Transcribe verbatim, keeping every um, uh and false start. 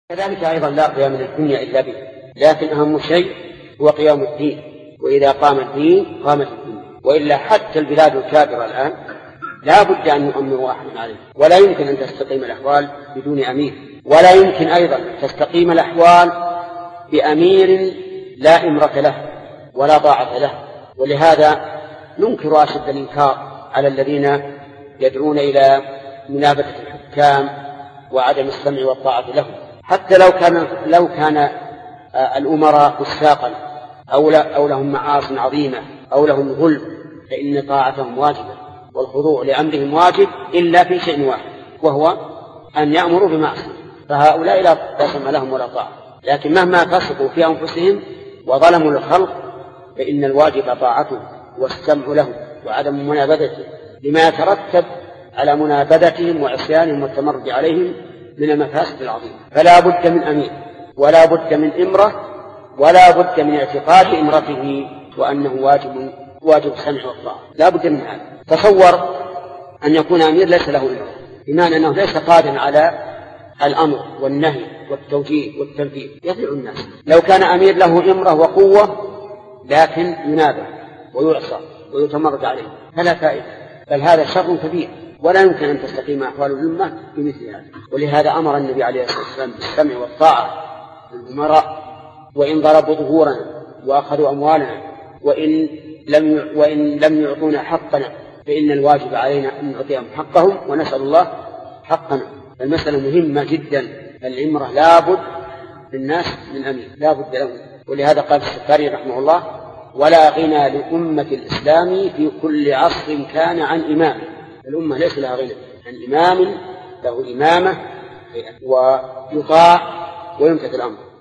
كذلك أيضا لا قيام للدنيا إلا به، لكن أهم شيء هو قيام الدين، وإذا قام الدين قامت الدنيا. وإلا حتى البلاد الكافرة الآن لا بد أن يؤمروا أحدا عليه، ولا يمكن أن تستقيم الأحوال بدون أمير، ولا يمكن أيضا تستقيم الأحوال بأمير لا إمرة له ولا طاعة له. ولهذا ننكر أشد الإنكار على الذين يدعون إلى منابذة الحكام وعدم السمع والطاعة لهم، حتى لو كان لو كان الأمراء فساقا أو, أو لهم معاصٍ عظيمة أو لهم ظلم، فإن طاعتهم واجبة والخضوع لأمرهم واجب إلا في شيء واحد، وهو أن يأمروا بمعصية، فهؤلاء لا سمع لهم ولا طاعة. لكن مهما فسقوا في أنفسهم وظلموا الخلق فإن الواجب طاعته والسمع لهم وعدم منابذته لما يترتب على منابذتهم وعصيانهم والتمرد عليهم من المفاسد العظيمة. فلا بد من أمير، ولا بد من إمرة، ولا بد من اعتقاد إمرته وأنه واجب واجب السمع والطاعة، لا بد من هذا. تصور أن يكون أمير ليس له إمرة، بمعنى أنه ليس قادرا على الأمر والنهي والتوجيه والتنفيذ، يضيع الناس. لو كان أمير له إمرة وقوة لكن ينابه ويعصى ويتمرد عليه فلا فائدة، بل هذا شر كبير، ولا يمكن أن تستقيم أحوال الأمة بمثل هذا. ولهذا أمر النبي عليه الصلاة والسلام بالسمع والطاعة للأمراء، وإن ضربوا ظهورنا وأخذوا أموالنا وإن لم وإن لم يعطونا حقنا فإن الواجب علينا أن نعطيهم حقهم ونسأل الله حقنا. المسألة مهمة جدا، الإمرة لابد للناس من أمير، لابد لهم. ولهذا قال السفاري رحمه الله: ولا غنى لأمة الإسلام في كل عصر كان عن إمام. الأمة ليس لها غنى عن إمام له إمامة ويطاع ويمتثل الأمر.